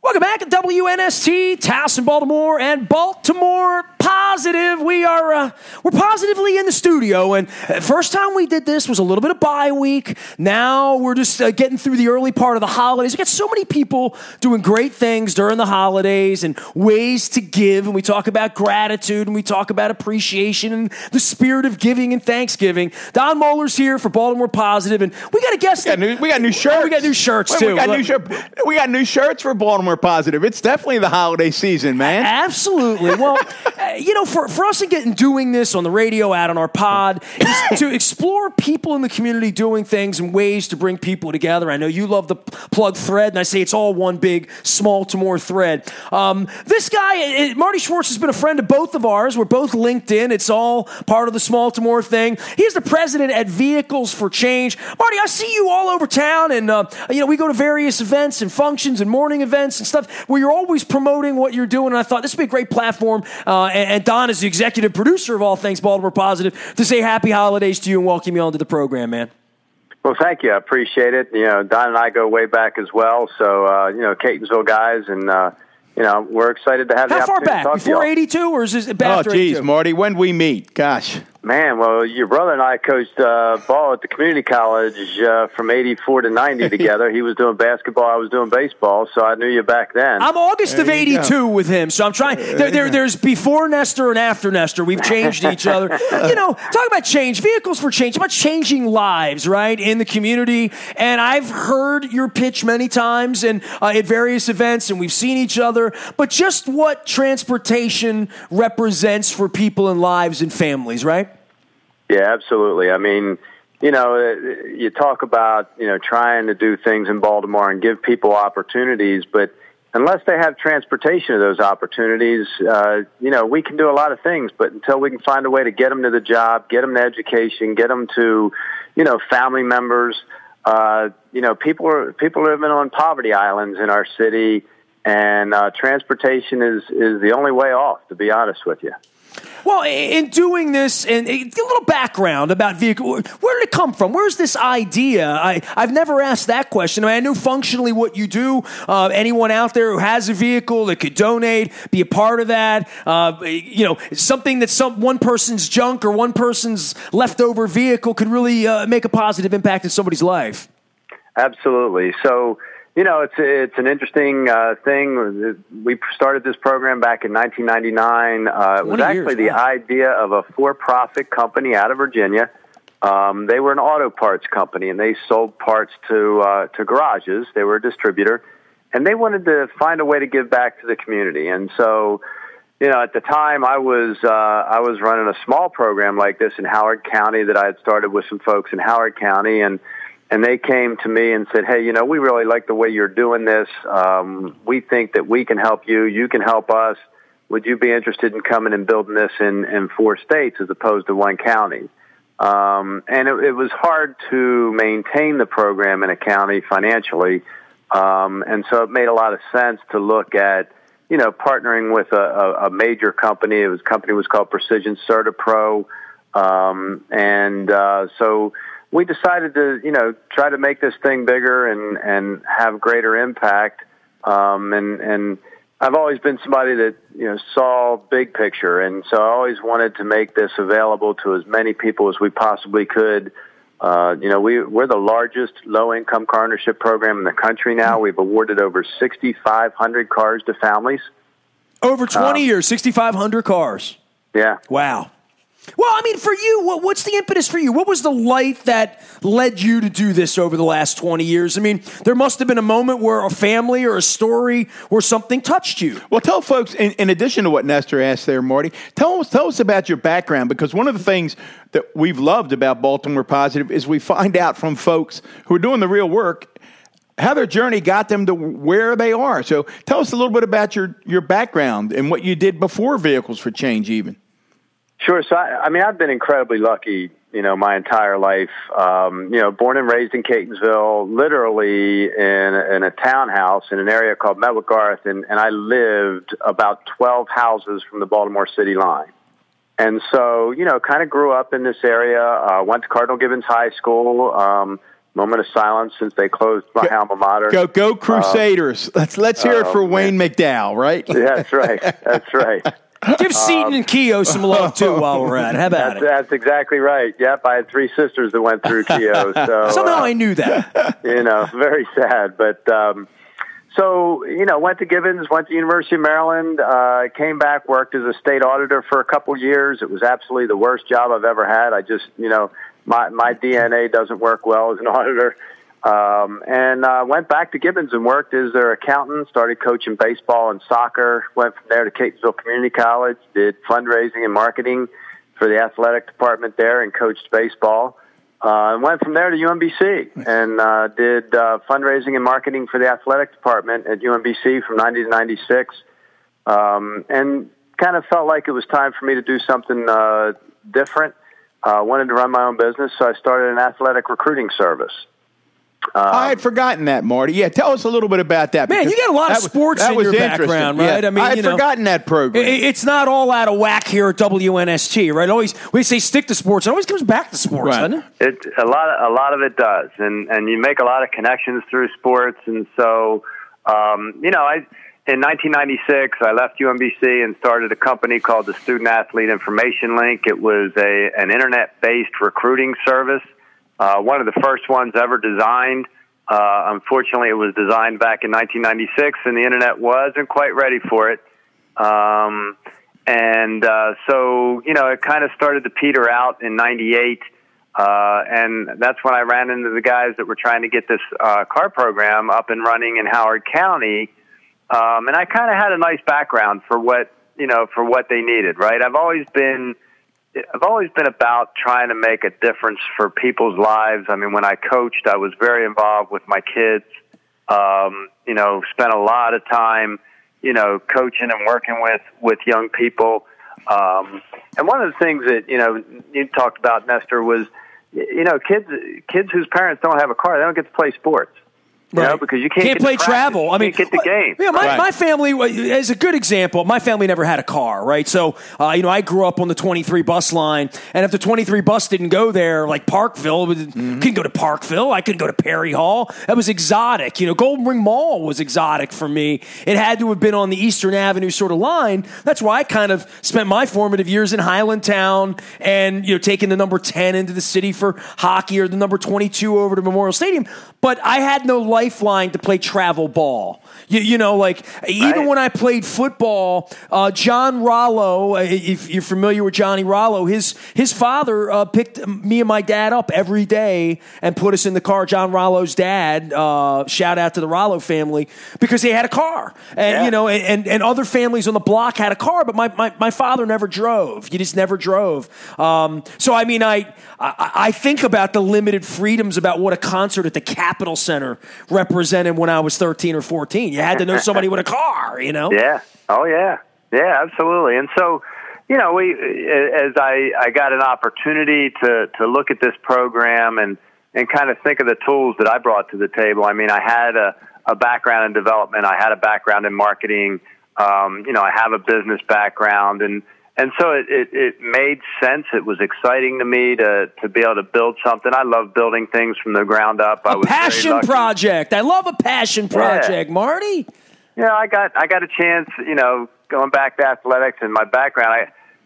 Welcome back to WNST, Towson, Baltimore, and Baltimore Positive. We're positively in the studio, and first time we did this was a little bit of bye week. Now we're just getting through the early part of the holidays. We got so many people doing great things during the holidays and ways to give, and we talk about gratitude, and we talk about appreciation and the spirit of giving and Thanksgiving. Don Moeller's here for Baltimore Positive, and we got a guest. We got new shirts. We got new shirts, too. We got new shirts for Baltimore Positive. It's definitely the holiday season, man. Absolutely. Well, for us in doing this on the radio, out on our pod, is to explore people in the community doing things and ways to bring people together. I know you love the plug thread, and I say it's all one big Small-to-More thread. This guy, Marty Schwartz, has been a friend of both of ours. We're both linked in. It's all part of the Small-to-More thing. He's the president at Vehicles for Change. Marty, I see you all over town, and we go to various events and functions and morning events and stuff where you're always promoting what you're doing, and I thought this would be a great platform, and Don is the executive producer of all things Baltimore Positive, to say happy holidays to you and welcome you onto the program, man. Well, thank you. I appreciate it. Don and I go way back as well, so, Catonsville guys, and, we're excited to have the opportunity to talk to you. How far back? Before 82, or is this after 82? Oh, geez, Marty, when we meet? Gosh. Man, well, your brother and I coached ball at the community college from 84 to 90 together. He was doing basketball, I was doing baseball, so I knew you back then. I'm August of 82 with him, so I'm trying. There's before Nestor and after Nestor. We've changed each other. Talk about change. Vehicles for Change, about changing lives, right, in the community. And I've heard your pitch many times and at various events, and we've seen each other. But just what transportation represents for people and lives and families, right? Yeah, absolutely. I mean, you talk about, trying to do things in Baltimore and give people opportunities, but unless they have transportation to those opportunities, we can do a lot of things, but until we can find a way to get them to the job, get them to education, get them to, family members, people are living on poverty islands in our city, and transportation is the only way off, to be honest with you. Well, in doing this, and a little background about vehicle, where did it come from? Where's this idea? I've never asked that question. I knew functionally what you do. Anyone out there who has a vehicle that could donate, be a part of that. Something that one person's junk or one person's leftover vehicle could really make a positive impact in somebody's life. Absolutely. So, it's an interesting thing. We started this program back in 1999. It was actually the idea of a for-profit company out of Virginia. They were an auto parts company, and they sold parts to garages. They were a distributor, and they wanted to find a way to give back to the community. And so, at the time, I was running a small program like this in Howard County that I had started with some folks in Howard County, and they came to me and said, hey, we really like the way you're doing this. We think that we can help you. You can help us. Would you be interested in coming and building this in 4 states as opposed to 1 county? And it was hard to maintain the program in a county financially. And so it made a lot of sense to look at, partnering with a major company. A company was called Precision CertaPro. So we decided to, try to make this thing bigger and have greater impact. And I've always been somebody that, saw big picture. And so I always wanted to make this available to as many people as we possibly could. We're the largest low-income car ownership program in the country now. We've awarded over 6,500 cars to families. Over 20 years, 6,500 cars. Yeah. Wow. Well, I mean, for you, what's the impetus for you? What was the light that led you to do this over the last 20 years? I mean, there must have been a moment where a family or a story where something touched you. Well, tell folks, in addition to what Nestor asked there, Marty, tell us about your background, because one of the things that we've loved about Baltimore Positive is we find out from folks who are doing the real work how their journey got them to where they are. So tell us a little bit about your background and what you did before Vehicles for Change even. Sure. So, I've been incredibly lucky, my entire life. Born and raised in Catonsville, literally in a townhouse in an area called Meadowgarth, and I lived about 12 houses from the Baltimore city line. And so, kind of grew up in this area, went to Cardinal Gibbons High School, Moment of silence since they closed my alma mater. Go Crusaders. Let's hear it for Wayne McDowell, right? Yeah, that's right. That's right. Give Seton and Keough some love, too, while we're at it. How about it? That's exactly right. Yep, I had 3 sisters that went through Keough. So, somehow I knew that. Very sad. But, went to Gibbons, went to University of Maryland, came back, worked as a state auditor for a couple years. It was absolutely the worst job I've ever had. I just, my DNA doesn't work well as an auditor. And went back to Gibbons and worked as their accountant, started coaching baseball and soccer, went from there to Catonsville Community College, did fundraising and marketing for the athletic department there and coached baseball. And went from there to UMBC and did fundraising and marketing for the athletic department at UMBC from 90 to 96. And kind of felt like it was time for me to do something different. Wanted to run my own business, so I started an athletic recruiting service. I had forgotten that, Marty. Yeah, tell us a little bit about that. Man, you got a lot of sports in your background, right? Yeah. I had forgotten that program. It's not all out of whack here at WNST, right? Always we say stick to sports. It always comes back to sports, right. doesn't it? A lot of it does, and you make a lot of connections through sports, and so in 1996, I left UMBC and started a company called the Student Athlete Information Link. It was an internet-based recruiting service. One of the first ones ever designed. Unfortunately, it was designed back in 1996, and the internet wasn't quite ready for it. So it kind of started to peter out in 98, and that's when I ran into the guys that were trying to get this car program up and running in Howard County. And I kind of had a nice background for what they needed, right? I've always been about trying to make a difference for people's lives. I mean, when I coached, I was very involved with my kids, spent a lot of time, coaching and working with young people. And one of the things that, you talked about, Nestor, was, kids whose parents don't have a car, they don't get to play sports. Right. Because you can't play travel. I mean, get the game. Yeah, my family, as a good example, my family never had a car, right? So, I grew up on the 23 bus line, and if the 23 bus didn't go there, like Parkville, couldn't go to Parkville. I couldn't go to Perry Hall. That was exotic. Golden Ring Mall was exotic for me. It had to have been on the Eastern Avenue sort of line. That's why I kind of spent my formative years in Highlandtown and, taking the number 10 into the city for hockey or the number 22 over to Memorial Stadium. But I had no lifeline to play travel ball. Even when I played football, John Rollo, if you're familiar with Johnny Rollo, his father picked me and my dad up every day and put us in the car. John Rollo's dad, shout out to the Rollo family, because they had a car. And, and other families on the block had a car, but my father never drove. He just never drove. I think about the limited freedoms about what a concert at the Capitol Center represented when I was 13 or 14. You had to know somebody with a car, Yeah. Oh, yeah. Yeah, absolutely. And so, as I got an opportunity to look at this program and kind of think of the tools that I brought to the table. I mean, I had a background in development. I had a background in marketing. I have a business background, and so it made sense. It was exciting to me to be able to build something. I love building things from the ground up. A passion project. I love a passion project, Marty. I got a chance, going back to athletics and my background.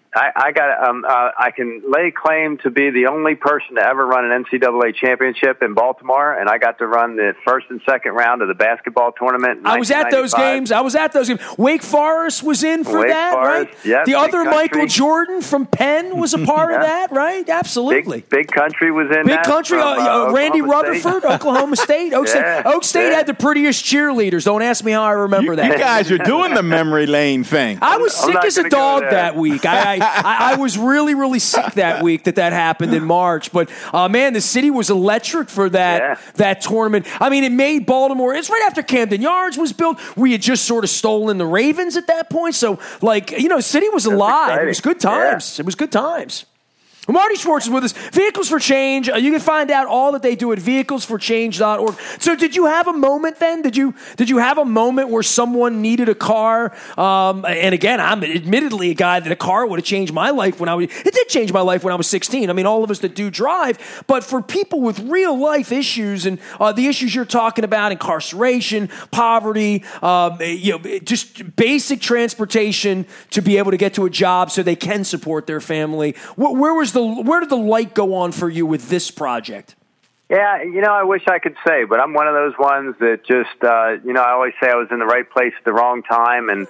I can lay claim to be the only person to ever run an NCAA championship in Baltimore, and I got to run the first and second round of the basketball tournament. I was at those games. Wake Forest was in for that, right? Yeah, the other Michael Jordan from Penn was a part of that, right? Absolutely. Big Country was in Big that. Country, Randy Rutherford, Oklahoma State. Oak State had the prettiest cheerleaders. Don't ask me how I remember that. You guys are doing the memory lane thing. I was sick as a dog that week. I was really, really sick that week that happened in March. But, man, the city was electric for that tournament. I mean, it made Baltimore. It's right after Camden Yards was built. We had just sort of stolen the Ravens at that point. So, city was alive. It was good times. Yeah. It was good times. Marty Schwartz is with us. Vehicles for Change. You can find out all that they do at vehiclesforchange.org. So did you have a moment then? Did you have a moment where someone needed a car? And again, I'm admittedly a guy that a car would have changed my life it did change my life when I was 16. I mean, all of us that do drive. But for people with real life issues and the issues you're talking about, incarceration, poverty, just basic transportation to be able to get to a job so they can support their family. Where did the light go on for you with this project? Yeah, I wish I could say, but I'm one of those ones that just, I always say I was in the right place at the wrong time. And,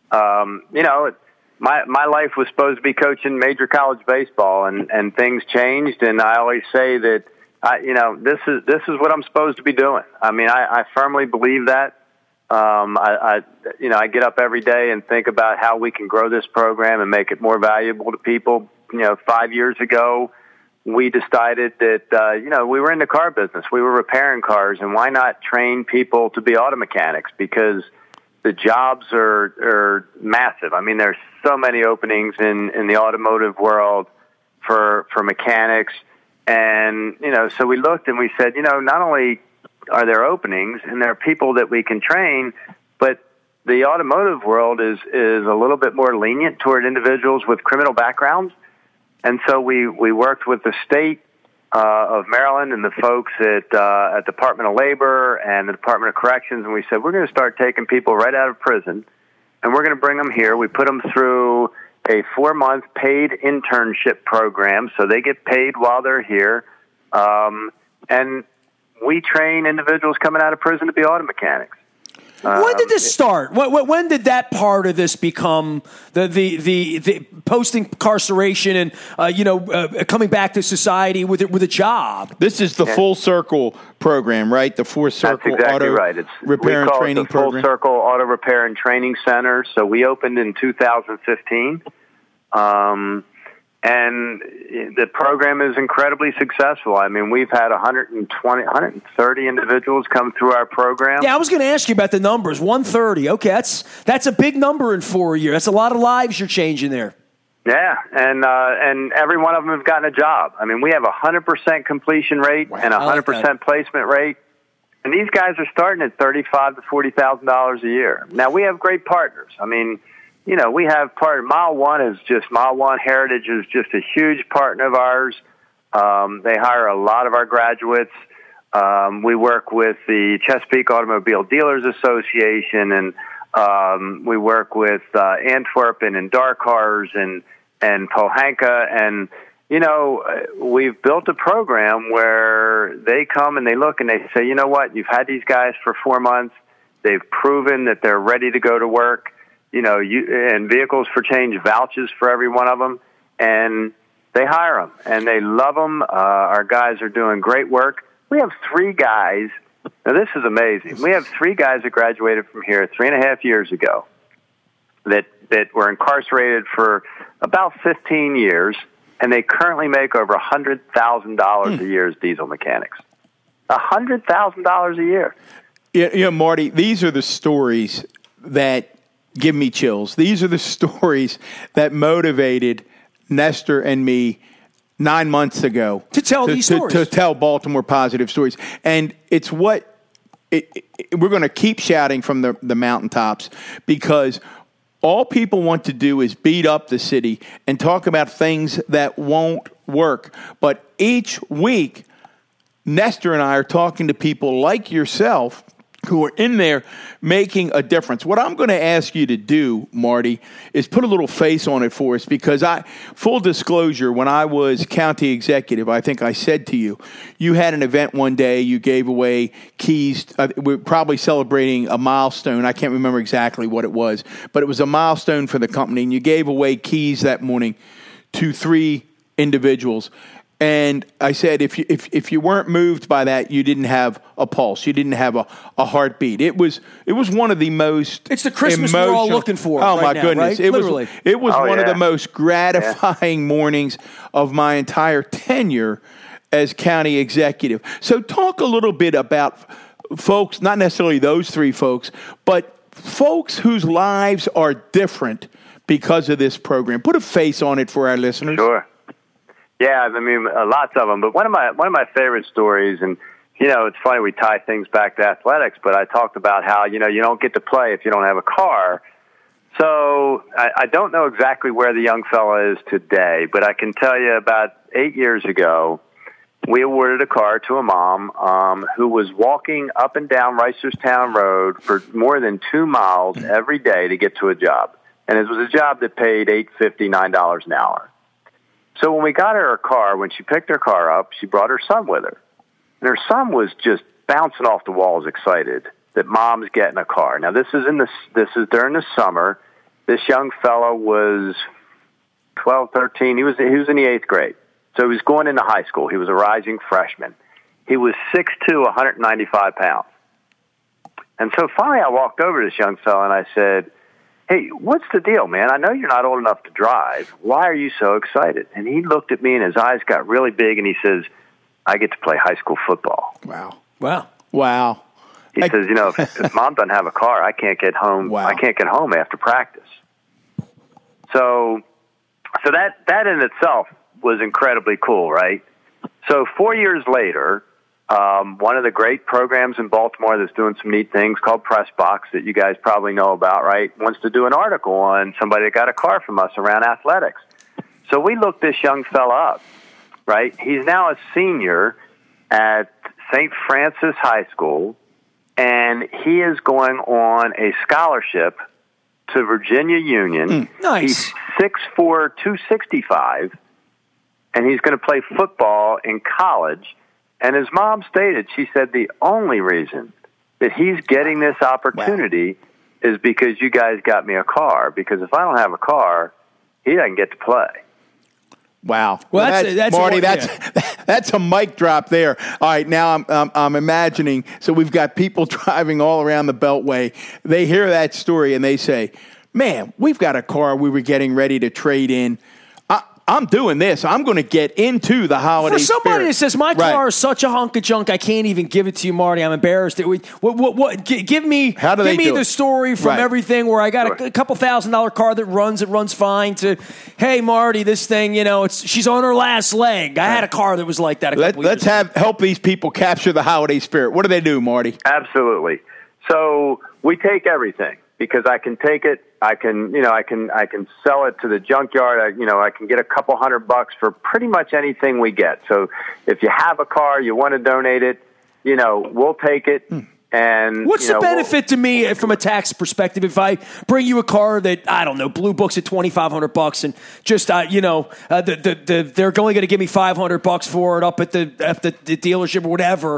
my life was supposed to be coaching major college baseball and things changed. And I always say that, this is what I'm supposed to be doing. I mean, I firmly believe that. I get up every day and think about how we can grow this program and make it more valuable to people. 5 years ago, we decided that, we were in the car business. We were repairing cars, and why not train people to be auto mechanics? Because the jobs are massive. I mean, there's so many openings in the automotive world for mechanics. And, so we looked and we said, not only are there openings and there are people that we can train, but the automotive world is a little bit more lenient toward individuals with criminal backgrounds. And so we worked with the state of Maryland and the folks at Department of Labor and the Department of Corrections, and we said, we're going to start taking people right out of prison, and we're going to bring them here. We put them through a 4-month paid internship program, so they get paid while they're here. And we train individuals coming out of prison to be auto mechanics. When did this start? When did that part of this become the post-incarceration and coming back to society with a job? This is the Full Circle program, right? The Full Circle Auto Repair and Training Program. Full Circle Auto Repair and Training Center. So we opened in 2015. And the program is incredibly successful. I mean, we've had 130 individuals come through our program. Yeah, I was going to ask you about the numbers. 130. Okay, that's a big number in 4 years. That's a lot of lives you're changing there. Yeah, and every one of them have gotten a job. I mean, we have a 100% completion rate and a 100% placement rate. And these guys are starting at $35,000 to $40,000 a year. Now, we have great partners. I mean, we have Mile One Heritage is just a huge partner of ours. They hire a lot of our graduates. We work with the Chesapeake Automobile Dealers Association, and we work with Antwerpen and Dark Cars and Pohanka. And, we've built a program where they come and they look and they say, you know what, you've had these guys for 4 months. They've proven that they're ready to go to work. And Vehicles for Change vouches for every one of them, and they hire them, and they love them. Our guys are doing great work. We have 3 guys. Now, this is amazing. We have 3 guys that graduated from here 3.5 years ago that were incarcerated for about 15 years, and they currently make over $100,000 a year as diesel mechanics. $100,000 a year. Yeah, Marty, these are the stories that give me chills. These are the stories that motivated Nestor and me 9 months ago to tell these stories, to tell Baltimore positive stories. And it's we're going to keep shouting from the mountaintops, because all people want to do is beat up the city and talk about things that won't work. But each week, Nestor and I are talking to people like yourself who are in there making a difference. What I'm going to ask you to do, Marty, is put a little face on it for us, because full disclosure, when I was county executive, I think I said to you, you had an event one day, you gave away keys. We're probably celebrating a milestone. I can't remember exactly what it was, but it was a milestone for the company, and you gave away keys that morning to 3 individuals. And I said, if you weren't moved by that, you didn't have a pulse. You didn't have a heartbeat. It was one of the most. It's the Christmas we're all looking for. Oh, right my now, goodness! Right? It was one of the most gratifying mornings of my entire tenure as county executive. So talk a little bit about folks, not necessarily those 3 folks, but folks whose lives are different because of this program. Put a face on it for our listeners. Sure. Yeah, I mean, lots of them. But one of my favorite stories, and it's funny we tie things back to athletics, but I talked about how you don't get to play if you don't have a car. So I don't know exactly where the young fella is today, but I can tell you about 8 years ago, we awarded a car to a mom who was walking up and down Reisterstown Road for more than 2 miles every day to get to a job. And it was a job that paid $8.50, $9 an hour. So when we got her car, when she picked her car up, she brought her son with her. And her son was just bouncing off the walls excited that mom's getting a car. Now, this is during the summer. This young fellow was 12, 13. He was in the 8th grade. So he was going into high school. He was a rising freshman. He was 6'2", 195 pounds. And so finally I walked over to this young fellow and I said, "Hey, what's the deal, man? I know you're not old enough to drive. Why are you so excited?" And he looked at me and his eyes got really big and he says, "I get to play high school football." Wow. He says, if mom doesn't have a car, I can't get home. Wow. I can't get home after practice. So that in itself was incredibly cool, right? So 4 years later, one of the great programs in Baltimore that's doing some neat things called Press Box that you guys probably know about, right, wants to do an article on somebody that got a car from us around athletics. So we looked this young fella up, right? He's now a senior at St. Francis High School, and he is going on a scholarship to Virginia Union. Nice. He's 6'4", 265, and he's going to play football in college. And his mom stated, she said, the only reason that he's getting this opportunity is because you guys got me a car. Because if I don't have a car, he doesn't get to play. Wow. Well, that's Marty. Yeah. That's a mic drop there. All right, now I'm imagining. So we've got people driving all around the Beltway. They hear that story and they say, "Man, we've got a car we were getting ready to trade in. I'm doing this. I'm going to get into the holiday For somebody spirit." that says, "My car is such a hunk of junk, I can't even give it to you, Marty. I'm embarrassed." Give me the story from everything where I got a couple $1,000 car that runs fine to, "Hey, Marty, this thing, she's on her last leg." I had a car that was like that. Let's help these people capture the holiday spirit. What do they do, Marty? Absolutely. So we take everything. Because I can take it, I can sell it to the junkyard. I can get a couple $100 for pretty much anything we get. So if you have a car, you want to donate it, we'll take it. And what's the benefit to me from a tax perspective if I bring you a car that, I don't know, Blue Book's at $2,500 and just they're only going to give me $500 for it up at the dealership or whatever.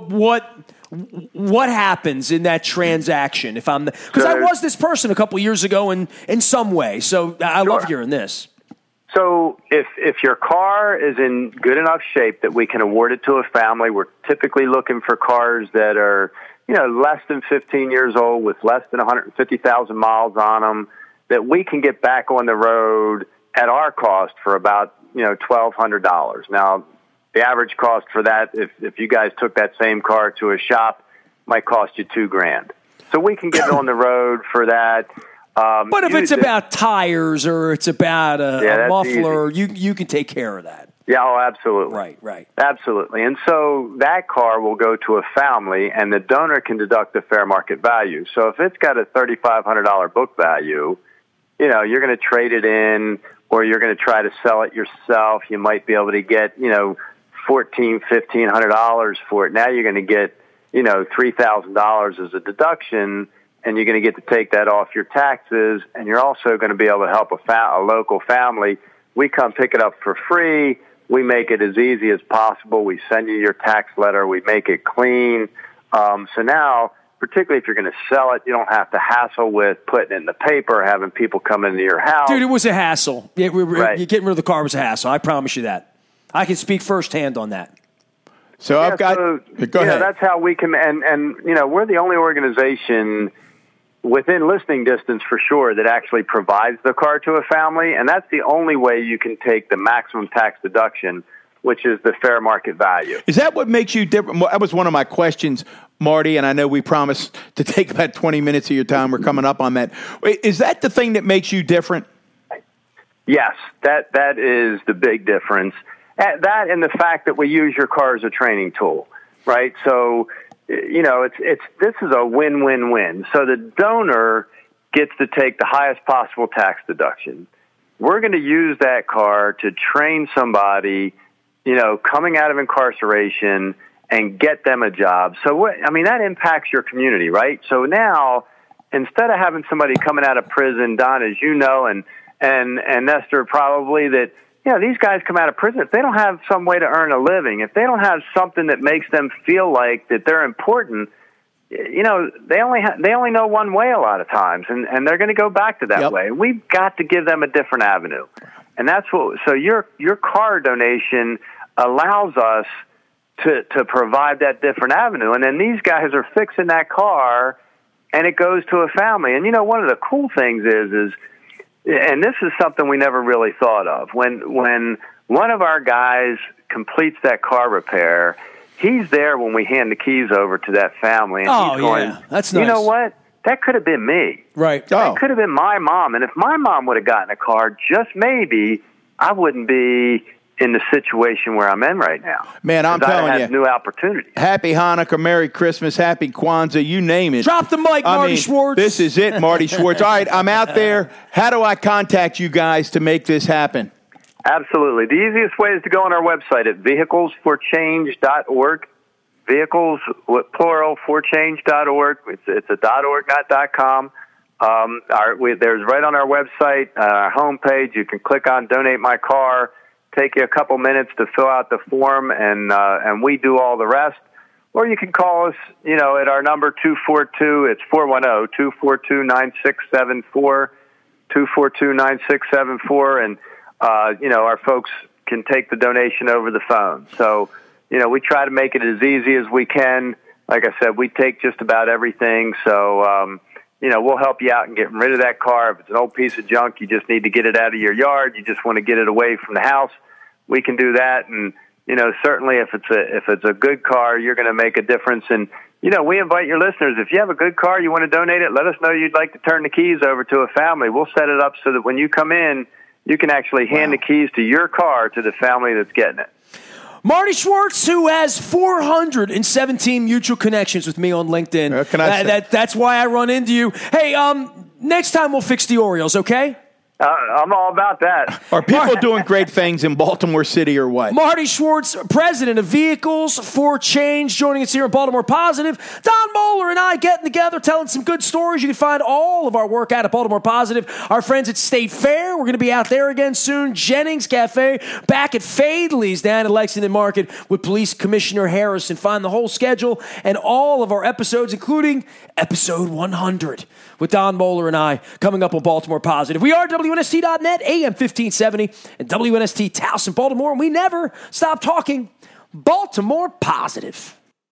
What happens in that transaction if I'm because I was this person a couple years ago in some way, so I love hearing this. So if your car is in good enough shape that we can award it to a family, we're typically looking for cars that are less than 15 years old with less than 150,000 miles on them that we can get back on the road at our cost for about $1,200. Now, the average cost for that, if you guys took that same car to a shop, might cost you $2,000. So we can get it on the road for that. But if it's about tires or it's about a muffler, you can take care of that. Yeah, absolutely. Right. Absolutely. And so that car will go to a family, and the donor can deduct the fair market value. So if it's got a $3,500 book value, you're going to trade it in, or you're going to try to sell it yourself. You might be able to get, $1,400, $1,500 for it. Now you're going to get, $3,000 as a deduction, and you're going to get to take that off your taxes, and you're also going to be able to help a local family. We come pick it up for free. We make it as easy as possible. We send you your tax letter. We make it clean. So now, particularly if you're going to sell it, you don't have to hassle with putting it in the paper, having people come into your house. Dude, it was a hassle. Getting rid of the car was a hassle. I promise you that. I can speak firsthand on that. So I've got. Go ahead. That's how we can, and we're the only organization within listening distance for sure that actually provides the car to a family, and that's the only way you can take the maximum tax deduction, which is the fair market value. Is that what makes you different? That was one of my questions, Marty, and I know we promised to take about 20 minutes of your time. We're coming up on that. Is that the thing that makes you different? Yes, that is the big difference. that and the fact that we use your car as a training tool, right? So, this is a win-win-win. So the donor gets to take the highest possible tax deduction. We're going to use that car to train somebody, coming out of incarceration and get them a job. So, that impacts your community, right? So now, instead of having somebody coming out of prison, Don, as you know, and Nestor probably, that, these guys come out of prison, if they don't have some way to earn a living, if they don't have something that makes them feel like that they're important, they only know one way a lot of times, and they're going to go back to that way. We've got to give them a different avenue. And that's so your car donation allows us to provide that different avenue. And then these guys are fixing that car, and it goes to a family. And, one of the cool things is, and this is something we never really thought of, when one of our guys completes that car repair, he's there when we hand the keys over to that family. And he's going, that's nice. You know what? That could have been me. Right. That could have been my mom. And if my mom would have gotten a car, just maybe I wouldn't be in the situation where I'm in right now. Man, I'm telling you, new opportunities. Happy Hanukkah, Merry Christmas, Happy Kwanzaa, you name it. Drop the mic, Marty Schwartz. This is it, Marty Schwartz. All right, I'm out there. How do I contact you guys to make this happen? Absolutely. The easiest way is to go on our website at vehiclesforchange.org. Vehicles, plural, forchange.org. It's a .org, not .com. There's right on our website, our homepage, you can click on Donate My Car. Take you a couple minutes to fill out the form, and we do all the rest. Or you can call us, at our number 242. It's 410-242-9674, 242-9674, and our folks can take the donation over the phone. So, we try to make it as easy as we can. Like I said, we take just about everything. So, we'll help you out in getting rid of that car. If it's an old piece of junk, you just need to get it out of your yard. You just want to get it away from the house. We can do that. And, certainly if it's a good car, you're going to make a difference. And, we invite your listeners. If you have a good car, you want to donate it, let us know you'd like to turn the keys over to a family. We'll set it up so that when you come in, you can actually hand the keys to your car to the family that's getting it. Marty Schwartz, who has 417 mutual connections with me on LinkedIn. That's why I run into you. Hey, next time we'll fix the Orioles, okay? I'm all about that. Are people doing great things in Baltimore City or what? Marty Schwartz, president of Vehicles for Change, joining us here in Baltimore Positive. Don Moeller and I getting together, telling some good stories. You can find all of our work out at Baltimore Positive. Our friends at State Fair, we're going to be out there again soon. Jennings Cafe, back at Fadley's down at Lexington Market with Police Commissioner Harrison. Find the whole schedule and all of our episodes, including episode 100 with Don Moeller and I, coming up on Baltimore Positive. We are WNST.net, AM 1570, and WNST Towson, Baltimore, and we never stop talking Baltimore Positive.